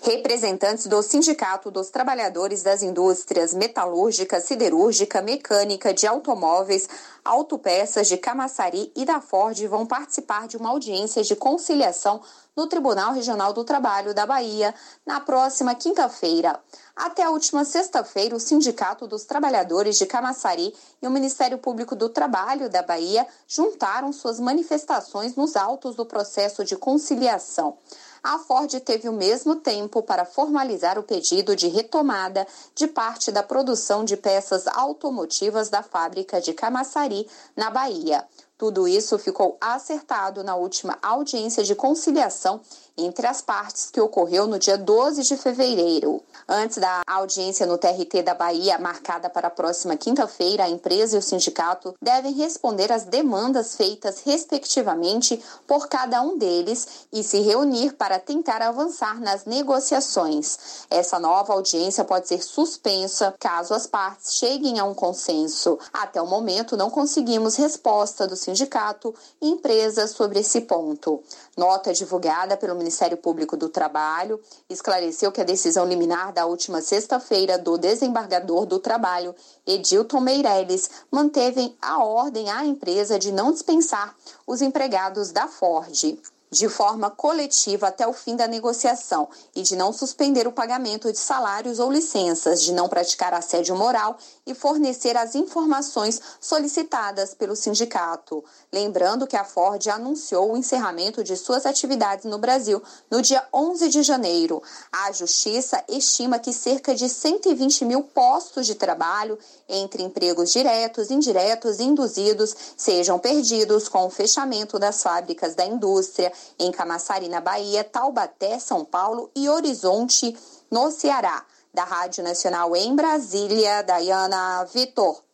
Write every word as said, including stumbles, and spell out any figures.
Representantes do Sindicato dos Trabalhadores das Indústrias Metalúrgica, Siderúrgica, Mecânica, de Automóveis, Autopeças de Camaçari e da Ford vão participar de uma audiência de conciliação no Tribunal Regional do Trabalho da Bahia na próxima quinta-feira. Até a última sexta-feira, o Sindicato dos Trabalhadores de Camaçari e o Ministério Público do Trabalho da Bahia juntaram suas manifestações nos autos do processo de conciliação. A Ford teve o mesmo tempo para formalizar o pedido de retomada de parte da produção de peças automotivas da fábrica de Camaçari, na Bahia. Tudo isso ficou acertado na última audiência de conciliação entre as partes, que ocorreu no dia doze de fevereiro. Antes da audiência no T R T da Bahia, marcada para a próxima quinta-feira, a empresa e o sindicato devem responder às demandas feitas, respectivamente, por cada um deles e se reunir para tentar avançar nas negociações. Essa nova audiência pode ser suspensa caso as partes cheguem a um consenso. Até o momento, não conseguimos resposta do sindicato e empresa sobre esse ponto. Nota divulgada pelo Ministério Público do Trabalho esclareceu que a decisão liminar da última sexta-feira do desembargador do Trabalho, Edilton Meireles, manteve a ordem à empresa de não dispensar os empregados da Ford de forma coletiva até o fim da negociação e de não suspender o pagamento de salários ou licenças, de não praticar assédio moral e fornecer as informações solicitadas pelo sindicato. Lembrando que a Ford anunciou o encerramento de suas atividades no Brasil no dia onze de janeiro. A Justiça estima que cerca de cento e vinte mil postos de trabalho, entre empregos diretos, indiretos e induzidos, sejam perdidos com o fechamento das fábricas da indústria em Camaçari, na Bahia, Taubaté, São Paulo e Horizonte, no Ceará. Da Rádio Nacional em Brasília, Dayana Vitor.